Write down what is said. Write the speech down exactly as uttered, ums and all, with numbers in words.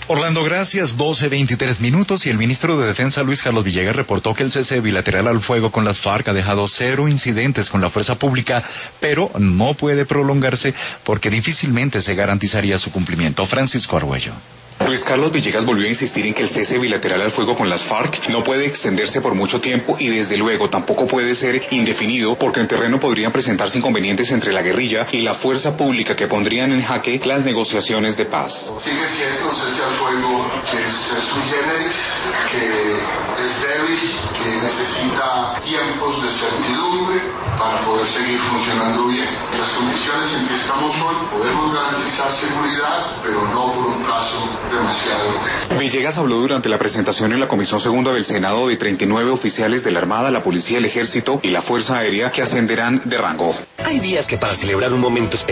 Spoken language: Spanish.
Orlando, gracias. doce veintitrés minutos y el ministro de Defensa, Luis Carlos Villegas, reportó que el cese bilateral al fuego con las FARC ha dejado cero incidentes con la fuerza pública, pero no puede prolongarse porque difícilmente se garantizaría su cumplimiento. Francisco Argüello. Luis Carlos Villegas volvió a insistir en que el cese bilateral al fuego con las FARC no puede extenderse por mucho tiempo y desde luego tampoco puede ser indefinido porque en terreno podrían presentarse inconvenientes entre la guerrilla y la fuerza pública que pondrían en jaque las negociaciones de paz. Sigue siendo un cese al fuego que es sui generis, que es débil, que necesita tiempos de certidumbre para poder seguir funcionando bien. En las condiciones en que estamos hoy podemos garantizar seguridad, pero no por un plazo demasiado. Villegas habló durante la presentación en la Comisión Segunda del Senado de treinta y nueve oficiales de la Armada, la Policía, el Ejército y la Fuerza Aérea que ascenderán de rango. Hay días que para celebrar un momento especial